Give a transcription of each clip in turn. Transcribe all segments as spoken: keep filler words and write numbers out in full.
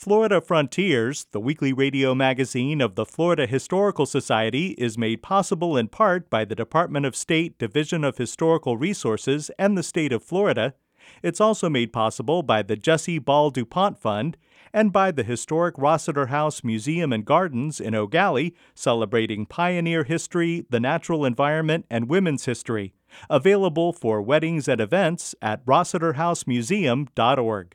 Florida Frontiers, the weekly radio magazine of the Florida Historical Society, is made possible in part by the Department of State Division of Historical Resources and the state of Florida. It's also made possible by the Jesse Ball DuPont Fund and by the historic Rossiter House Museum and Gardens in Eau Gallie, celebrating pioneer history, the natural environment, and women's history. Available for weddings and events at rossiter house museum dot org.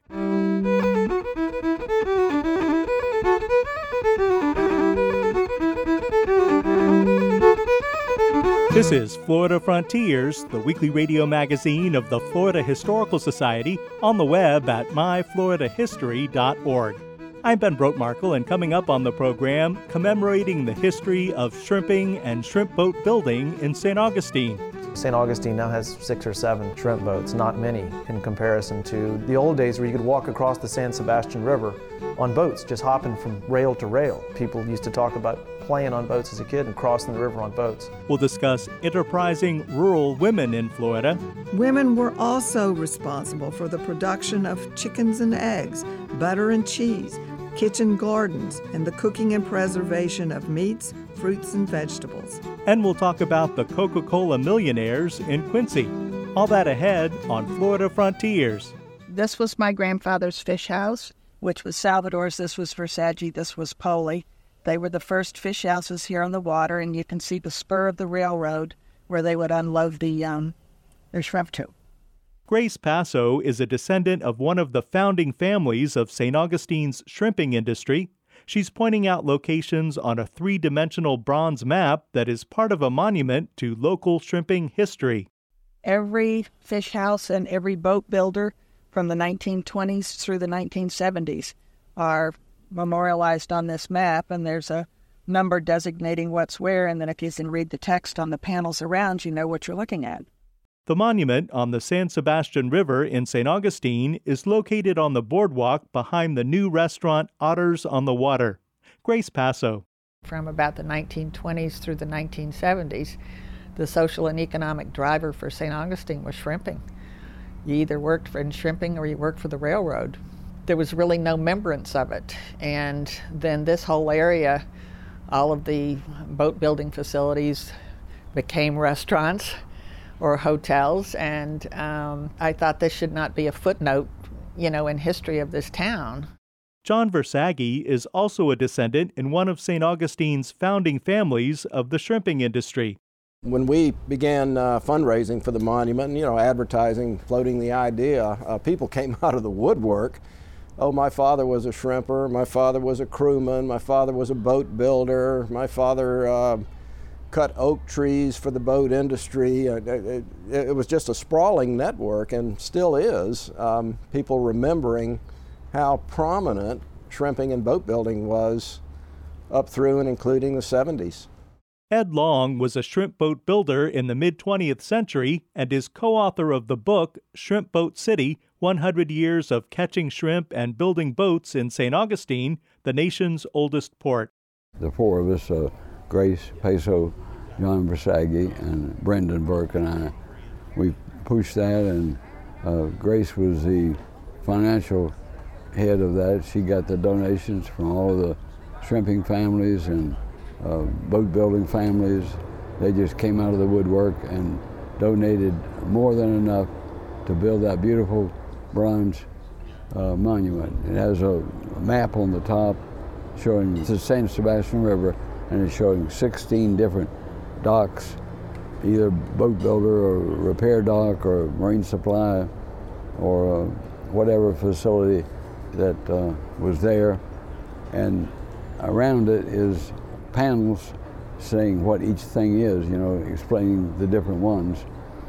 This is Florida Frontiers, the weekly radio magazine of the Florida Historical Society, on the web at my florida history dot org. I'm Ben Brotmarkle, and coming up on the program, commemorating the history of shrimping and shrimp boat building in Saint Augustine. Saint Augustine now has six or seven shrimp boats, not many in comparison to the old days where you could walk across the San Sebastian River on boats, just hopping from rail to rail. People used to talk about playing on boats as a kid and crossing the river on boats. We'll discuss enterprising rural women in Florida. Women were also responsible for the production of chickens and eggs, butter and cheese, kitchen gardens, and the cooking and preservation of meats, fruits, and vegetables. And we'll talk about the Coca-Cola millionaires in Quincy. All that ahead on Florida Frontiers. This was my grandfather's fish house, which was Salvador's. This was Versace. This was Poli. They were the first fish houses here on the water, and you can see the spur of the railroad where they would unload the um, their shrimp to. Grace Passo is a descendant of one of the founding families of Saint Augustine's shrimping industry. She's pointing out locations on a three-dimensional bronze map that is part of a monument to local shrimping history. Every fish house and every boat builder from the nineteen twenties through the nineteen seventies are memorialized on this map, and there's a number designating what's where, and then if you can read the text on the panels around, you know what you're looking at. The monument on the San Sebastian River in Saint Augustine is located on the boardwalk behind the new restaurant Otters on the Water. Grace Passo. From about the nineteen twenties through the nineteen seventies, the social and economic driver for Saint Augustine was shrimping. You either worked for in shrimping or you worked for the railroad. There was really no remembrance of it. And then this whole area, all of the boat building facilities became restaurants or hotels, and um, I thought this should not be a footnote, you know, in history of this town. John Versaggi is also a descendant in one of Saint Augustine's founding families of the shrimping industry. When we began uh, fundraising for the monument, you know, advertising, floating the idea, uh, people came out of the woodwork. Oh, my father was a shrimper, my father was a crewman, my father was a boat builder, my father uh, cut oak trees for the boat industry. It, it, it was just a sprawling network, and still is. Um, people remembering how prominent shrimping and boat building was up through and including the seventies. Ed Long was a shrimp boat builder in the mid-twentieth century and is co-author of the book Shrimp Boat City, one hundred years of Catching Shrimp and Building Boats in Saint Augustine, the nation's oldest port. The four of us, uh, Grace, Passo, John Versaggi, and Brendan Burke and I, we pushed that, and uh, Grace was the financial head of that. She got the donations from all the shrimping families and uh, boat building families. They just came out of the woodwork and donated more than enough to build that beautiful bronze uh, monument. It has a map on the top showing the San Sebastian River, and it's showing sixteen different docks, either boat builder or repair dock or marine supply or uh, whatever facility that uh, was there. And around it is panels saying what each thing is, you know, explaining the different ones.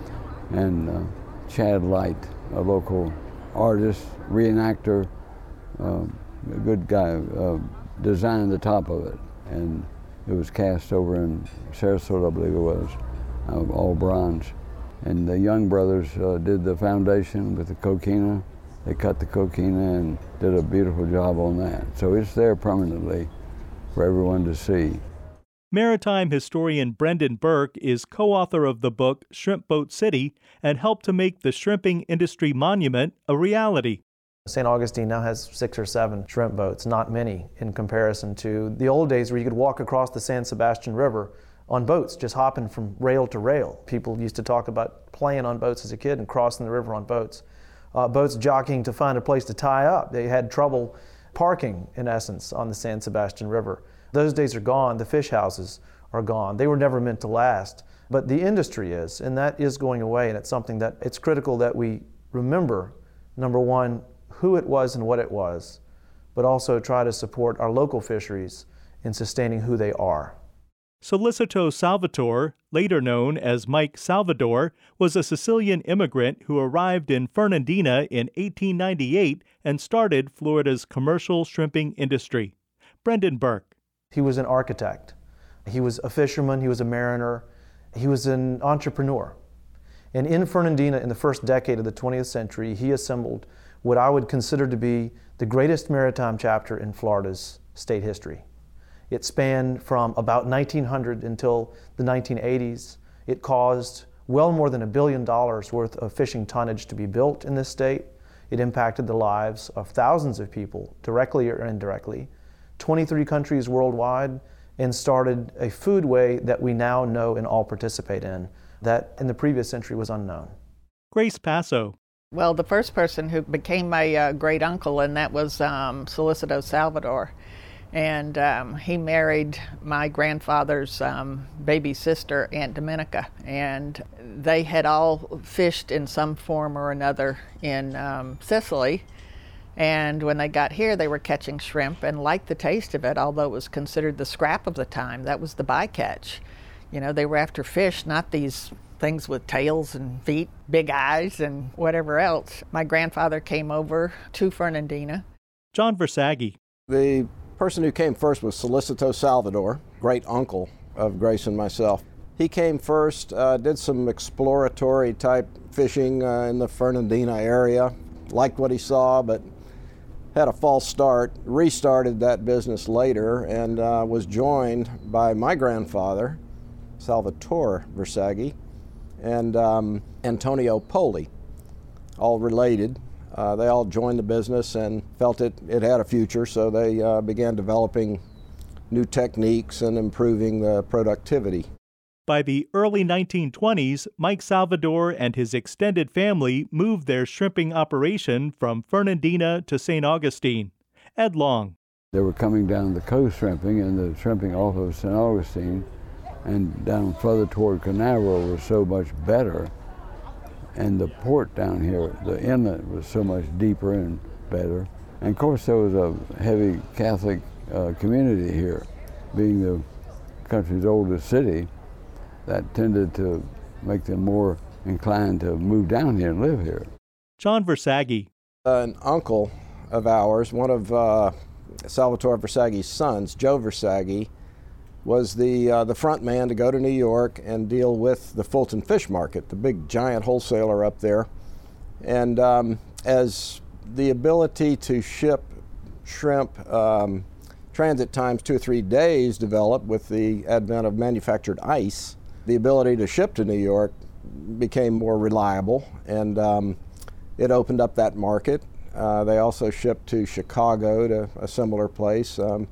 And uh, Chad Light, a local artist, reenactor, uh, a good guy, uh, designed the top of it. And it was cast over in Sarasota, I believe it was, uh, all bronze. And the Young brothers uh, did the foundation with the coquina. They cut the coquina and did a beautiful job on that. So it's there permanently for everyone to see. Maritime historian Brendan Burke is co-author of the book Shrimp Boat City and helped to make the shrimping industry monument a reality. Saint Augustine now has six or seven shrimp boats, not many in comparison to the old days where you could walk across the San Sebastian River on boats, just hopping from rail to rail. People used to talk about playing on boats as a kid and crossing the river on boats. Uh, boats jockeying to find a place to tie up. They had trouble parking, in essence, on the San Sebastian River. Those days are gone. The fish houses are gone. They were never meant to last. But the industry is, and that is going away, and it's something that it's critical that we remember, number one, who it was and what it was, but also try to support our local fisheries in sustaining who they are. Solicito Salvatore, later known as Mike Salvador, was a Sicilian immigrant who arrived in Fernandina in eighteen ninety-eight and started Florida's commercial shrimping industry. Brendan Burke. He was an architect. He was a fisherman. He was a mariner. He was an entrepreneur. And in Fernandina, in the first decade of the twentieth century, he assembled what I would consider to be the greatest maritime chapter in Florida's state history. It spanned from about nineteen hundred until the nineteen eighties. It caused well more than a billion dollars worth of fishing tonnage to be built in this state. It impacted the lives of thousands of people, directly or indirectly, twenty-three countries worldwide, and started a foodway that we now know and all participate in, that in the previous century was unknown. Grace Passo. Well, the first person who became my uh, great uncle, and that was um, Solicito Salvador. And um, he married my grandfather's um, baby sister, Aunt Dominica. And they had all fished in some form or another in um, Sicily. And when they got here, they were catching shrimp and liked the taste of it, although it was considered the scrap of the time. That was the bycatch. You know, they were after fish, not these things with tails and feet, big eyes, and whatever else. My grandfather came over to Fernandina. John Versaggi. The person who came first was Solicito Salvador, great uncle of Grace and myself. He came first, uh, did some exploratory type fishing uh, in the Fernandina area, liked what he saw, but had a false start, restarted that business later, and uh, was joined by my grandfather, Salvatore Versaggi, and um, Antonio Poli, all related. Uh, they all joined the business and felt it, it had a future, so they uh, began developing new techniques and improving the productivity. By the early nineteen twenties, Mike Salvador and his extended family moved their shrimping operation from Fernandina to Saint Augustine. Ed Long. They were coming down the coast shrimping, and the shrimping off of Saint Augustine and down further toward Canaveral was so much better. And the port down here, the inlet, was so much deeper and better. And of course, there was a heavy Catholic uh, community here, being the country's oldest city. That tended to make them more inclined to move down here and live here. John Versaggi. An uncle of ours, one of uh, Salvatore Versaggi's sons, Joe Versaggi, was the uh, the front man to go to New York and deal with the Fulton Fish Market, the big giant wholesaler up there. And um, as the ability to ship shrimp um, transit times two or three days developed with the advent of manufactured ice, the ability to ship to New York became more reliable, and um, it opened up that market. Uh, they also shipped to Chicago, to a similar place. Um,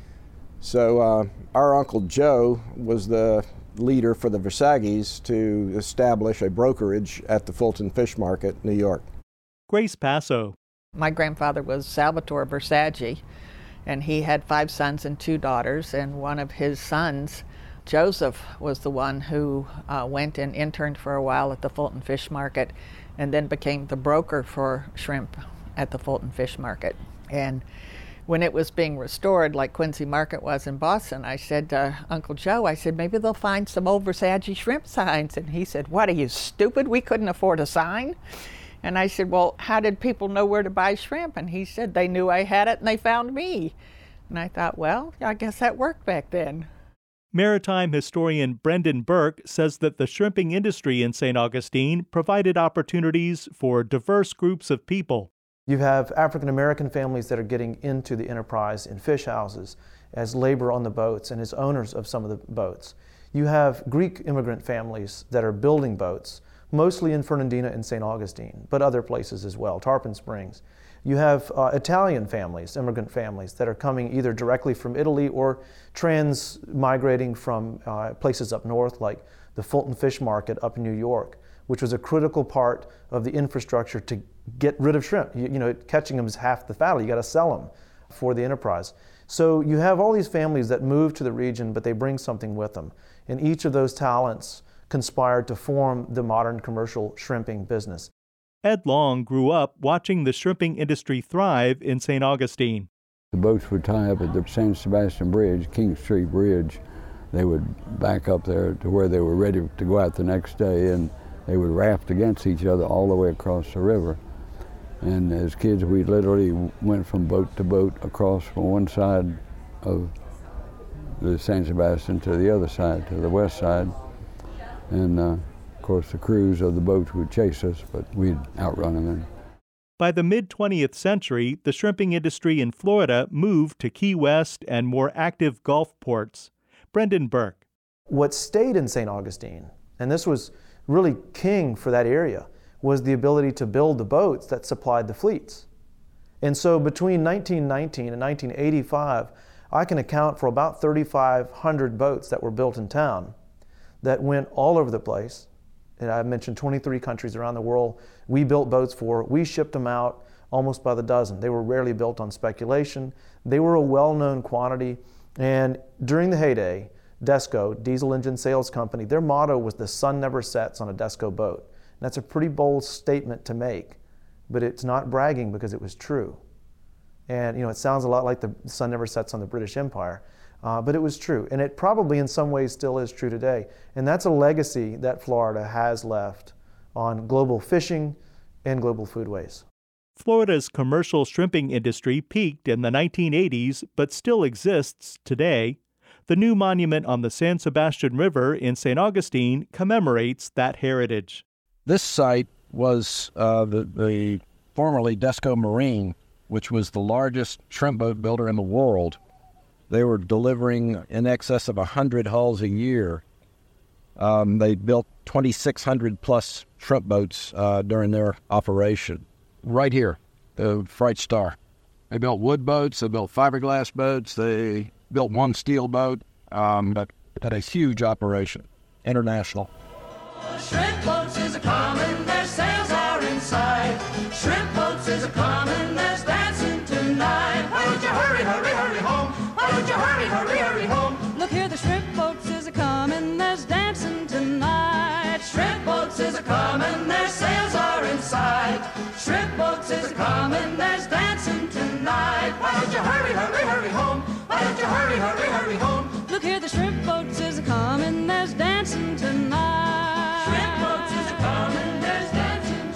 so uh, our Uncle Joe was the leader for the Versaggis to establish a brokerage at the Fulton Fish Market, New York. Grace Passo. My grandfather was Salvatore Versaggi, and he had five sons and two daughters, and one of his sons, Joseph, was the one who uh, went and interned for a while at the Fulton Fish Market and then became the broker for shrimp at the Fulton Fish Market. And when it was being restored, like Quincy Market was in Boston, I said to Uncle Joe, I said, maybe they'll find some old Versaggi shrimp signs. And he said, what, are you stupid? We couldn't afford a sign. And I said, well, how did people know where to buy shrimp? And he said, they knew I had it and they found me. And I thought, well, I guess that worked back then. Maritime historian Brendan Burke says that the shrimping industry in Saint Augustine provided opportunities for diverse groups of people. You have African American families that are getting into the enterprise in fish houses as labor on the boats and as owners of some of the boats. You have Greek immigrant families that are building boats, mostly in Fernandina and Saint Augustine, but other places as well, Tarpon Springs. You have uh, Italian families, immigrant families, that are coming either directly from Italy or trans-migrating from uh, places up north, like the Fulton Fish Market up in New York, which was a critical part of the infrastructure to get rid of shrimp. You, you know, catching them is half the battle. You got to sell them for the enterprise. So you have all these families that move to the region, but they bring something with them. And each of those talents conspired to form the modern commercial shrimping business. Ed Long grew up watching the shrimping industry thrive in Saint Augustine. The boats would tie up at the San Sebastian Bridge, King Street Bridge. They would back up there to where they were ready to go out the next day, and they would raft against each other all the way across the river. And as kids, we literally went from boat to boat across from one side of the San Sebastian to the other side, to the west side. And uh, of course, the crews of the boats would chase us, but we'd outrun them. By the mid-twentieth century, the shrimping industry in Florida moved to Key West and more active Gulf ports. Brendan Burke. What stayed in Saint Augustine, and this was really king for that area, was the ability to build the boats that supplied the fleets. And so between nineteen nineteen and nineteen eighty-five, I can account for about thirty-five hundred boats that were built in town that went all over the place. And I mentioned twenty-three countries around the world we built boats for. We shipped them out almost by the dozen. They were rarely built on speculation. They were a well-known quantity. And during the heyday, Desco, diesel engine sales company, their motto was "the sun never sets on a Desco boat." And that's a pretty bold statement to make, but it's not bragging because it was true. And you know, it sounds a lot like the sun never sets on the British Empire, uh, but it was true. And it probably in some ways still is true today. And that's a legacy that Florida has left on global fishing and global foodways. Florida's commercial shrimping industry peaked in the nineteen eighties, but still exists today. The new monument on the San Sebastian River in Saint Augustine commemorates that heritage. This site was uh, the, the formerly Desco Marine, which was the largest shrimp boat builder in the world. They were delivering in excess of one hundred hulls a year. Um, they built twenty-six hundred plus shrimp boats uh, during their operation. Right here, the Fright Star. They built wood boats, they built fiberglass boats, they built one steel boat, um, but had a huge operation, international. Shrimp boats is a common, their sails are inside. Shrimp boats is a common, there's dancing tonight. Why don't you hurry, hurry, hurry home? Why don't you hurry, hurry, hurry home? Look here, the shrimp boats is a common, there's dancing tonight. Shrimp boats is a common, their sails are inside. Shrimp boats is a common, there's dancing tonight. Why don't you hurry, hurry, hurry home? Why don't you hurry, hurry, hurry home? Look here, the shrimp boats is a common, there's dancing tonight. Shrimp boats is a common, there's dancing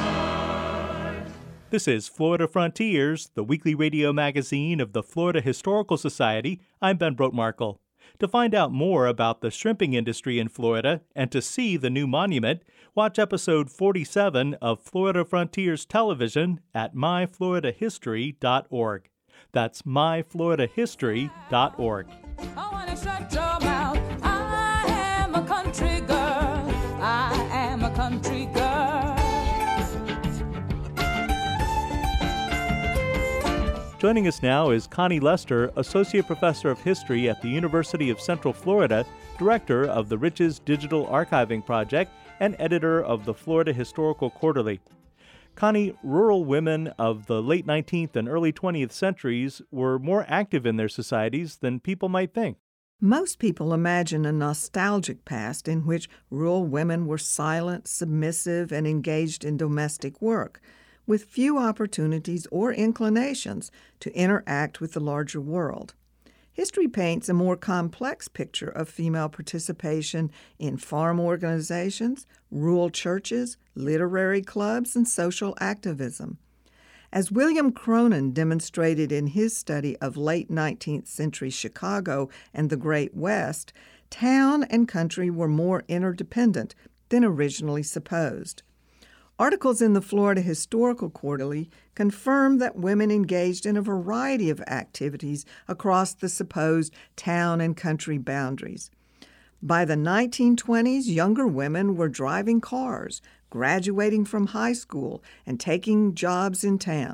tonight. This is Florida Frontiers, the weekly radio magazine of the Florida Historical Society. I'm Ben Brotmarkle. To find out more about the shrimping industry in Florida and to see the new monument, watch episode forty-seven of Florida Frontiers Television at my florida history dot org. That's my florida history dot org. I wanna shut your mouth. I am a country girl. I am a country girl. Joining us now is Connie Lester, Associate Professor of History at the University of Central Florida, Director of the Riches Digital Archiving Project, and editor of the Florida Historical Quarterly. Connie, rural women of the late nineteenth and early twentieth centuries were more active in their societies than people might think. Most people imagine a nostalgic past in which rural women were silent, submissive, and engaged in domestic work, with few opportunities or inclinations to interact with the larger world. History paints a more complex picture of female participation in farm organizations, rural churches, literary clubs, and social activism. As William Cronin demonstrated in his study of late nineteenth century Chicago and the Great West, town and country were more interdependent than originally supposed. Articles in the Florida Historical Quarterly confirm that women engaged in a variety of activities across the supposed town and country boundaries. By the nineteen twenties, younger women were driving cars, graduating from high school, and taking jobs in town.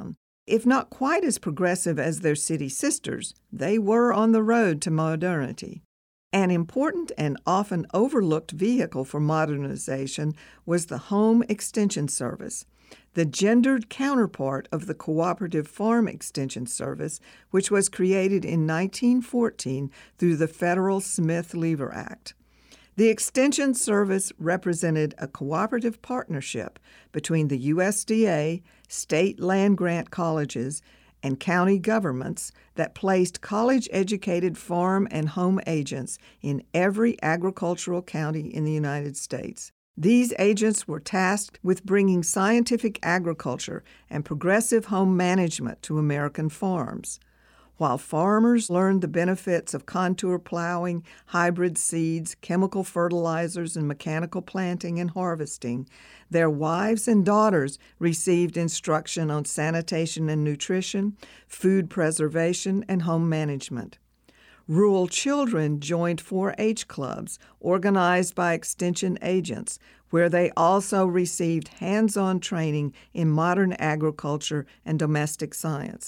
If not quite as progressive as their city sisters, they were on the road to modernity. An important and often overlooked vehicle for modernization was the Home Extension Service, the gendered counterpart of the Cooperative Farm Extension Service, which was created in nineteen fourteen through the federal Smith-Lever Act. The Extension Service represented a cooperative partnership between the U S D A, state land-grant colleges, and county governments that placed college-educated farm and home agents in every agricultural county in the United States. These agents were tasked with bringing scientific agriculture and progressive home management to American farms. While farmers learned the benefits of contour plowing, hybrid seeds, chemical fertilizers, and mechanical planting and harvesting, their wives and daughters received instruction on sanitation and nutrition, food preservation, and home management. Rural children joined four H clubs organized by extension agents, where they also received hands-on training in modern agriculture and domestic science.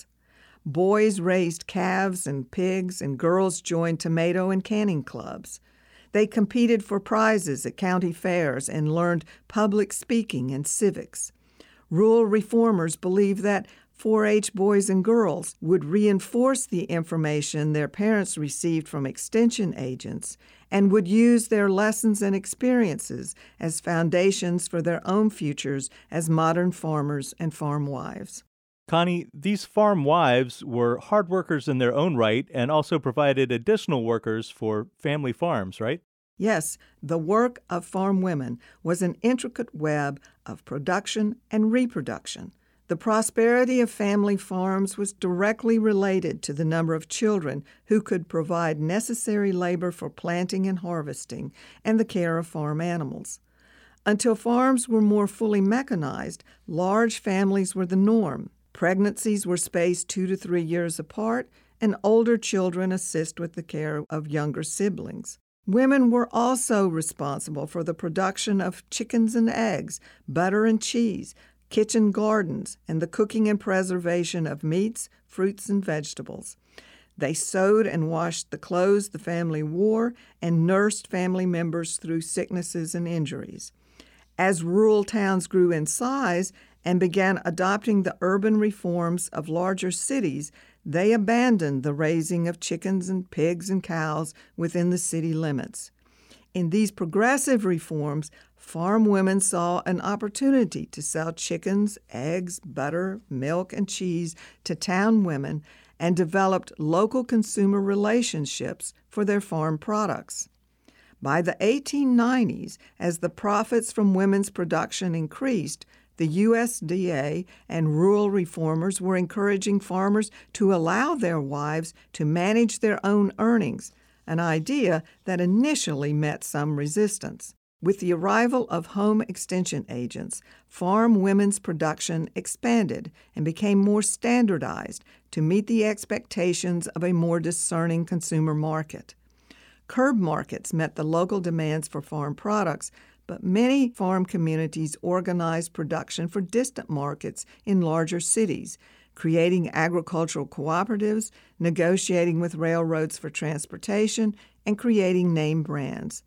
Boys raised calves and pigs, and girls joined tomato and canning clubs. They competed for prizes at county fairs and learned public speaking and civics. Rural reformers believed that four H boys and girls would reinforce the information their parents received from extension agents and would use their lessons and experiences as foundations for their own futures as modern farmers and farm wives. Connie, these farm wives were hard workers in their own right and also provided additional workers for family farms, right? Yes, the work of farm women was an intricate web of production and reproduction. The prosperity of family farms was directly related to the number of children who could provide necessary labor for planting and harvesting and the care of farm animals. Until farms were more fully mechanized, large families were the norm. Pregnancies were spaced two to three years apart, and older children assist with the care of younger siblings. Women were also responsible for the production of chickens and eggs, butter and cheese, kitchen gardens, and the cooking and preservation of meats, fruits, and vegetables. They sewed and washed the clothes the family wore and nursed family members through sicknesses and injuries. As rural towns grew in size and began adopting the urban reforms of larger cities, they abandoned the raising of chickens and pigs and cows within the city limits. In these progressive reforms, farm women saw an opportunity to sell chickens, eggs, butter, milk, and cheese to town women and developed local consumer relationships for their farm products. By the eighteen nineties, as the profits from women's production increased, the U S D A and rural reformers were encouraging farmers to allow their wives to manage their own earnings, an idea that initially met some resistance. With the arrival of home extension agents, farm women's production expanded and became more standardized to meet the expectations of a more discerning consumer market. Curb markets met the local demands for farm products, but many farm communities organized production for distant markets in larger cities, creating agricultural cooperatives, negotiating with railroads for transportation, and creating name brands.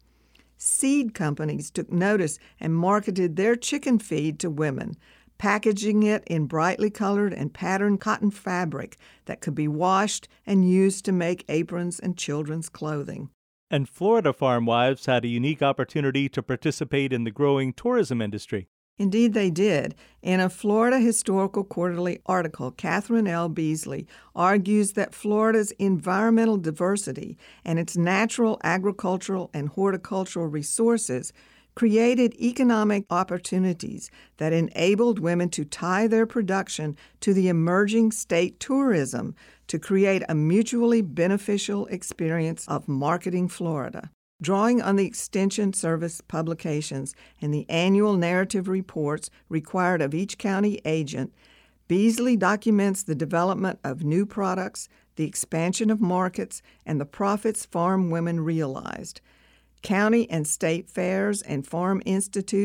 Seed companies took notice and marketed their chicken feed to women, packaging it in brightly colored and patterned cotton fabric that could be washed and used to make aprons and children's clothing. And Florida farm wives had a unique opportunity to participate in the growing tourism industry. Indeed, they did. In a Florida Historical Quarterly article, Catherine L. Beasley argues that Florida's environmental diversity and its natural agricultural and horticultural resources created economic opportunities that enabled women to tie their production to the emerging state tourism to create a mutually beneficial experience of marketing Florida. Drawing on the Extension Service publications and the annual narrative reports required of each county agent, Beasley documents the development of new products, the expansion of markets, and the profits farm women realized. County and state fairs and farm institutes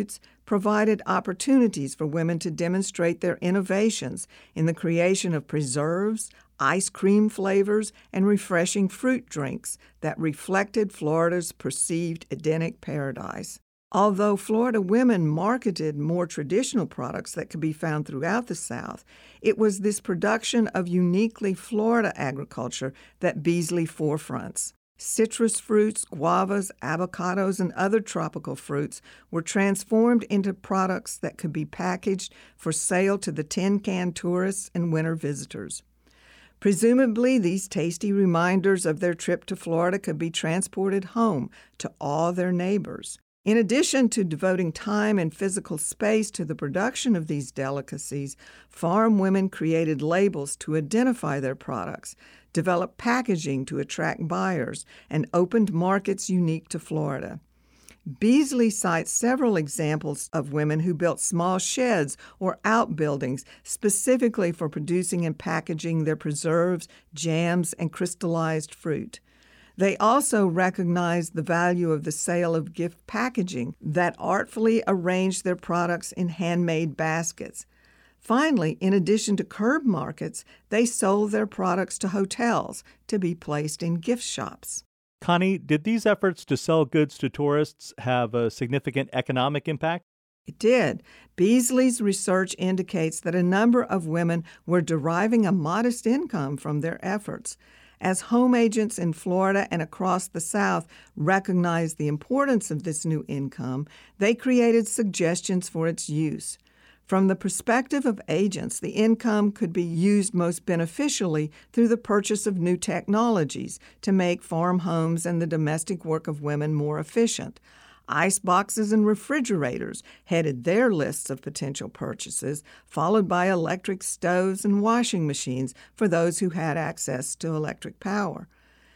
provided opportunities for women to demonstrate their innovations in the creation of preserves, ice cream flavors, and refreshing fruit drinks that reflected Florida's perceived Edenic paradise. Although Florida women marketed more traditional products that could be found throughout the South, it was this production of uniquely Florida agriculture that Beasley forefronts. Citrus fruits, guavas, avocados, and other tropical fruits were transformed into products that could be packaged for sale to the tin-can tourists and winter visitors. Presumably, these tasty reminders of their trip to Florida could be transported home to awe their neighbors. In addition to devoting time and physical space to the production of these delicacies, farm women created labels to identify their products, developed packaging to attract buyers, and opened markets unique to Florida. Beasley cites several examples of women who built small sheds or outbuildings specifically for producing and packaging their preserves, jams, and crystallized fruit. They also recognized the value of the sale of gift packaging that artfully arranged their products in handmade baskets. Finally, in addition to curb markets, they sold their products to hotels to be placed in gift shops. Connie, did these efforts to sell goods to tourists have a significant economic impact? It did. Beasley's research indicates that a number of women were deriving a modest income from their efforts. As home agents in Florida and across the South recognized the importance of this new income, they created suggestions for its use. From the perspective of agents, the income could be used most beneficially through the purchase of new technologies to make farm homes and the domestic work of women more efficient. Ice boxes and refrigerators headed their lists of potential purchases, followed by electric stoves and washing machines for those who had access to electric power.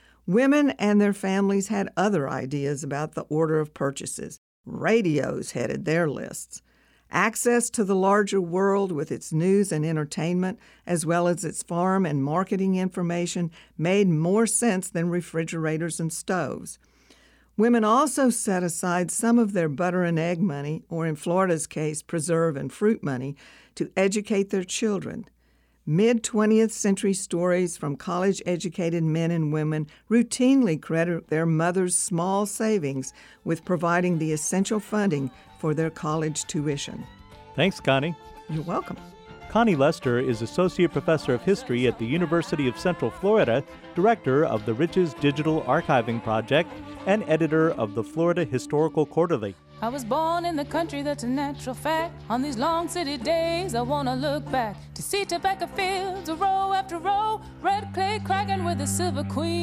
Women and their families had other ideas about the order of purchases. Radios headed their lists. Access to the larger world with its news and entertainment, as well as its farm and marketing information, made more sense than refrigerators and stoves. Women also set aside some of their butter and egg money, or in Florida's case, preserve and fruit money, to educate their children. Mid-twentieth century stories from college-educated men and women routinely credit their mothers' small savings with providing the essential funding for their college tuition. Thanks, Connie. You're welcome. Connie Lester is Associate Professor of History at the University of Central Florida, Director of the Riches Digital Archiving Project, and editor of the Florida Historical Quarterly. I was born in the country, that's a natural fact. On these long city days, I want to look back to see tobacco fields, a row after row, red clay cracking where the silver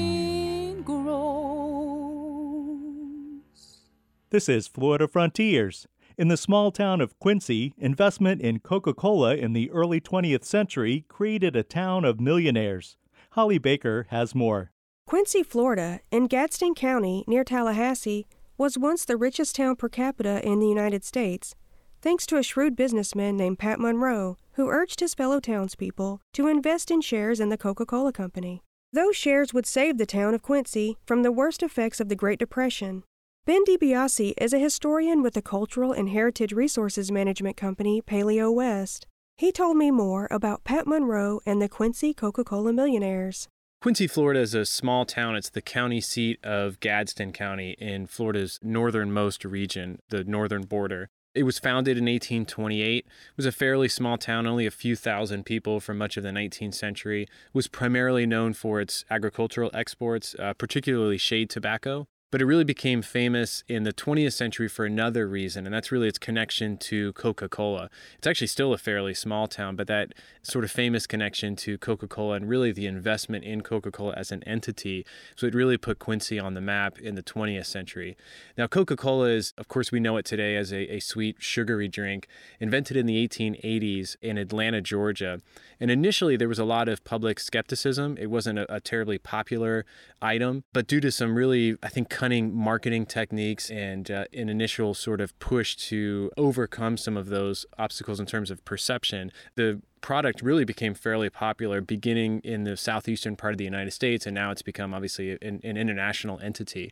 queen grows. This is Florida Frontiers. In the small town of Quincy, investment in Coca-Cola in the early twentieth century created a town of millionaires. Holly Baker has more. Quincy, Florida, in Gadsden County near Tallahassee, was once the richest town per capita in the United States, thanks to a shrewd businessman named Pat Monroe, who urged his fellow townspeople to invest in shares in the Coca-Cola Company. Those shares would save the town of Quincy from the worst effects of the Great Depression. Ben DiBiase is a historian with the Cultural and Heritage Resources Management company Paleo West. He told me more about Pat Monroe and the Quincy Coca-Cola millionaires. Quincy, Florida is a small town. It's the county seat of Gadsden County in Florida's northernmost region, the northern border. It was founded in eighteen twenty-eight. It was a fairly small town, only a few thousand people for much of the nineteenth century. It was primarily known for its agricultural exports, uh, particularly shade tobacco. But it really became famous in the twentieth century for another reason, and that's really its connection to Coca-Cola. It's actually still a fairly small town, but that sort of famous connection to Coca-Cola and really the investment in Coca-Cola as an entity, so it really put Quincy on the map in the twentieth century. Now, Coca-Cola is, of course, we know it today as a, a sweet, sugary drink, invented in the eighteen eighties in Atlanta, Georgia. And initially, there was a lot of public skepticism. It wasn't a, a terribly popular item, but due to some really, I think, cunning marketing techniques and uh, an initial sort of push to overcome some of those obstacles in terms of perception, the product really became fairly popular beginning in the southeastern part of the United States, and now it's become obviously an, an international entity.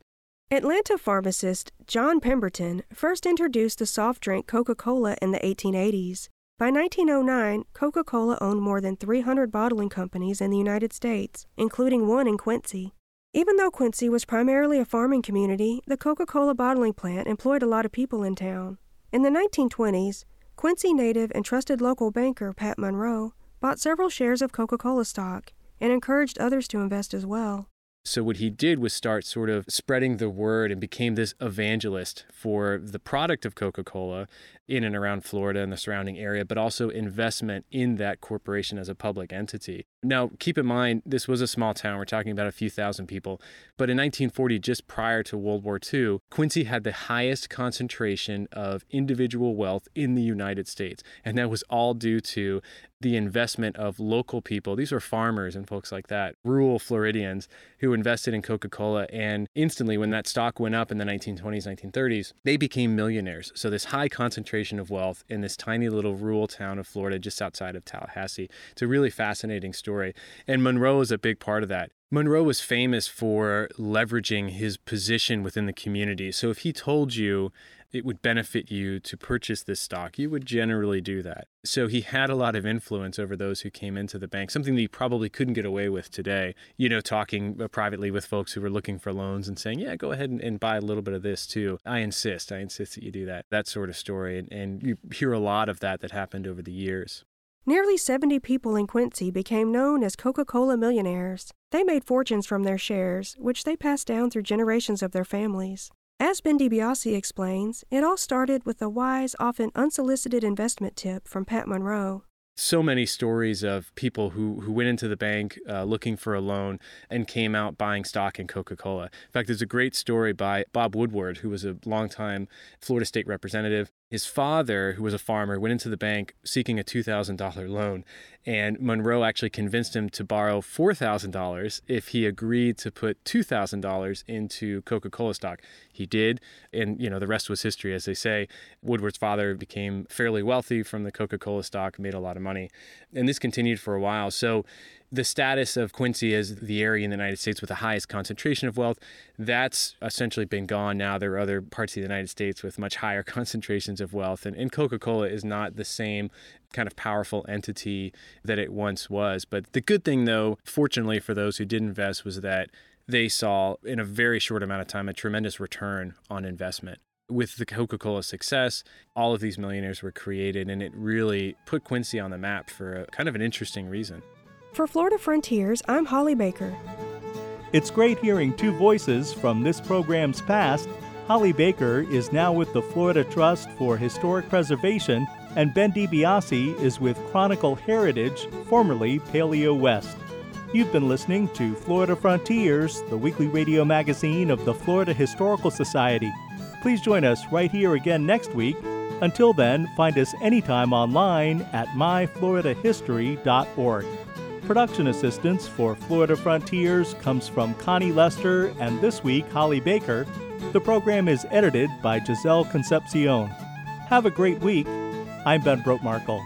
Atlanta pharmacist John Pemberton first introduced the soft drink Coca-Cola in the eighteen eighties. By nineteen oh nine, Coca-Cola owned more than three hundred bottling companies in the United States, including one in Quincy. Even though Quincy was primarily a farming community, the Coca-Cola bottling plant employed a lot of people in town. In the nineteen twenties, Quincy native and trusted local banker Pat Monroe bought several shares of Coca-Cola stock and encouraged others to invest as well. So what he did was start sort of spreading the word and became this evangelist for the product of Coca-Cola in and around Florida and the surrounding area, but also investment in that corporation as a public entity. Now, keep in mind, this was a small town. We're talking about a few thousand people. But in nineteen forty, just prior to World War Two, Quincy had the highest concentration of individual wealth in the United States. And that was all due to the investment of local people. These were farmers and folks like that, rural Floridians who invested in Coca-Cola. And instantly, when that stock went up in the nineteen twenties, nineteen thirties, they became millionaires. So this high concentration of wealth in this tiny little rural town of Florida just outside of Tallahassee. It's a really fascinating story. And Monroe is a big part of that. Monroe was famous for leveraging his position within the community. So if he told you it would benefit you to purchase this stock, you would generally do that. So he had a lot of influence over those who came into the bank, something that you probably couldn't get away with today. You know, talking privately with folks who were looking for loans and saying, yeah, go ahead and, and buy a little bit of this too. I insist, I insist that you do that. That sort of story. And, and you hear a lot of that that happened over the years. Nearly seventy people in Quincy became known as Coca-Cola millionaires. They made fortunes from their shares, which they passed down through generations of their families. As Ben DiBiase explains, it all started with a wise, often unsolicited investment tip from Pat Monroe. So many stories of people who, who went into the bank uh, looking for a loan and came out buying stock in Coca-Cola. In fact, there's a great story by Bob Woodward, who was a longtime Florida state representative. His father, who was a farmer, went into the bank seeking a two thousand dollars loan, and Monroe actually convinced him to borrow four thousand dollars if he agreed to put two thousand dollars into Coca-Cola stock. He did, and you know the rest was history, as they say. Woodward's father became fairly wealthy from the Coca-Cola stock, made a lot of money, and this continued for a while. So the status of Quincy as the area in the United States with the highest concentration of wealth, that's essentially been gone now. There are other parts of the United States with much higher concentrations of wealth, and, and Coca-Cola is not the same kind of powerful entity that it once was. But the good thing, though, fortunately for those who did invest, was that they saw in a very short amount of time a tremendous return on investment. With the Coca-Cola success, all of these millionaires were created, and it really put Quincy on the map for a, kind of an interesting reason. For Florida Frontiers, I'm Holly Baker. It's great hearing two voices from this program's past. Holly Baker is now with the Florida Trust for Historic Preservation, and Ben DiBiase is with Chronicle Heritage, formerly Paleo West. You've been listening to Florida Frontiers, the weekly radio magazine of the Florida Historical Society. Please join us right here again next week. Until then, find us anytime online at my florida history dot org. Production assistance for Florida Frontiers comes from Connie Lester and this week Holly Baker. The program is edited by Giselle Concepcion. Have a great week. I'm Ben Brotmarkle.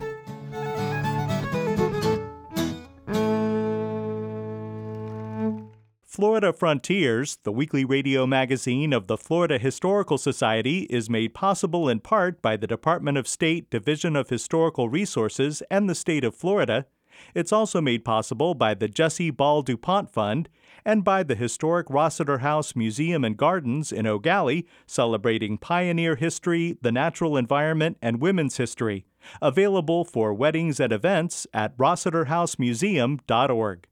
Florida Frontiers, the weekly radio magazine of the Florida Historical Society, is made possible in part by the Department of State Division of Historical Resources and the state of Florida. It's also made possible by the Jesse Ball DuPont Fund and by the historic Rossiter House Museum and Gardens in Eau Gallie, celebrating pioneer history, the natural environment, and women's history. Available for weddings and events at rossiter house museum dot org.